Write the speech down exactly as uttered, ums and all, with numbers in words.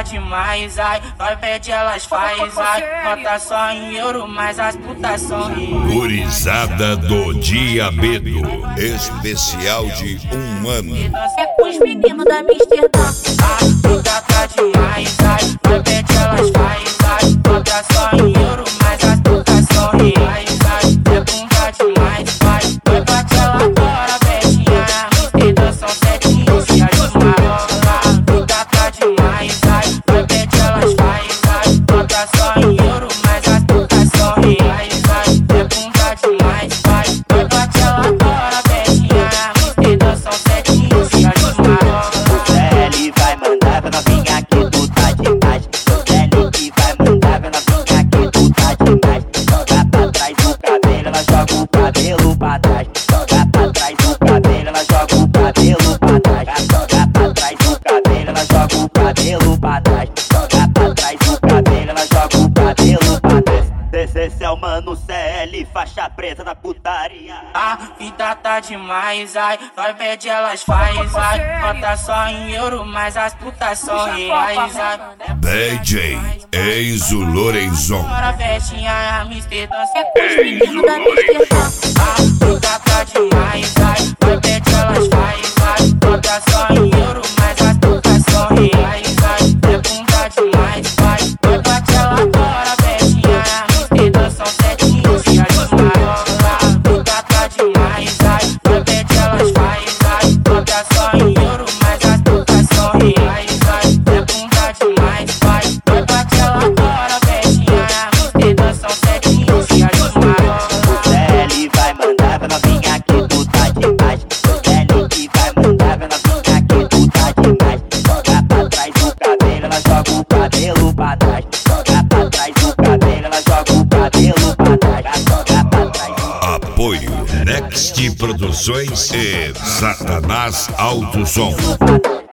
demais, ai. Vai pede, elas faz, ai. Bota só em euro, mas as putas são ricas. Gurizada do Diabedo, especial de um ano. Os meninos da Amsterdã. A puta tá demais, ai. Vai pede, elas faz, ai. Bota só em euro, mas as putas são ricas, ai. É bunda demais, vai. Vai bate ela agora, beijinha. Amsterdã são sete iniciais de marola. A puta tá demais, ai. Vai pede, elas faz, ai. Bota só em euro, mas as putas são ricas, ai. É bunda demais, vai. Vai bate ela agora, beijinha. Amsterdã são sete iniciais de marola. Ele vai mandar pra novinha que tu tá demais. Ele que vai mandar pra novinha que tu tá demais. Joga pra trás do cabelo, ela joga o cabelo pra trás. Joga pra trás do cabelo, ela joga o cabelo pra trás. Joga pra trás do cabelo, ela joga o cabelo pra trás. Joga pra trás do cabelo, ela joga o cabelo pra trás. Esse é o Mano C L, faixa preta da putaria. A vida tá demais, ai. Vai pede, elas faz, ai. Bota só em euro, mas as putas são reais, ai. D J Enzo Lorenzon. Bora, festinha, Amsterdã. Os meninos da Amsterdã. A vida tá demais, ai. Vai pede, elas faz, ai. Bota só em euro, mas as putas são reais, ai. É bunda demais, vai. Vai bate ela agora, festinha, Amsterdã. São sete iniciais de marola. A vida tá demais, ai. Vai pede, elas faz, ai. Bota só em euro, mas as putas são reais, ai. É bunda demais, vai. Vai bate ela agora, festinha, Amsterdã. São sete iniciais de marola. Ele vai mandar pra novinha que tu tá demais. Ele que vai mandar pra novinha que tu tá demais. Joga pra trás do cabelo, ela joga o cabelo pra trás. Joga pra trás do cabelo, ela joga o cabelo pra trás. Joga pra trás do... Apoio Next Produções e Satanás Alto Som.